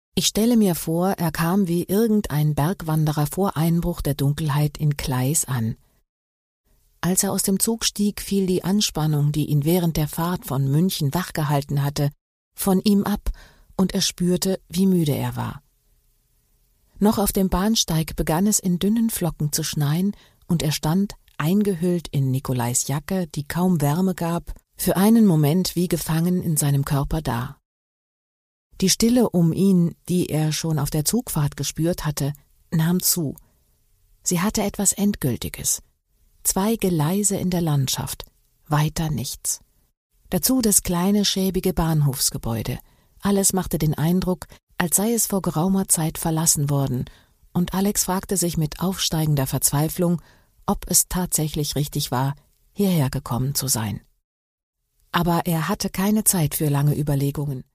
Ich stelle mir vor, er kam wie irgendein Bergwanderer vor Einbruch der Dunkelheit in Gleis an. Als er aus dem Zug stieg, fiel die Anspannung, die ihn während der Fahrt von München wachgehalten hatte, von ihm ab, und er spürte, wie müde er war. Noch auf dem Bahnsteig begann es in dünnen Flocken zu schneien, und er stand, eingehüllt in Nikolais Jacke, die kaum Wärme gab, für einen Moment wie gefangen in seinem Körper da. Die Stille um ihn, die er schon auf der Zugfahrt gespürt hatte, nahm zu. Sie hatte etwas Endgültiges. 2 Gleise in der Landschaft, weiter nichts. Dazu das kleine, schäbige Bahnhofsgebäude. Alles machte den Eindruck, als sei es vor geraumer Zeit verlassen worden, und Alex fragte sich mit aufsteigender Verzweiflung, ob es tatsächlich richtig war, hierher gekommen zu sein. Aber er hatte keine Zeit für lange Überlegungen.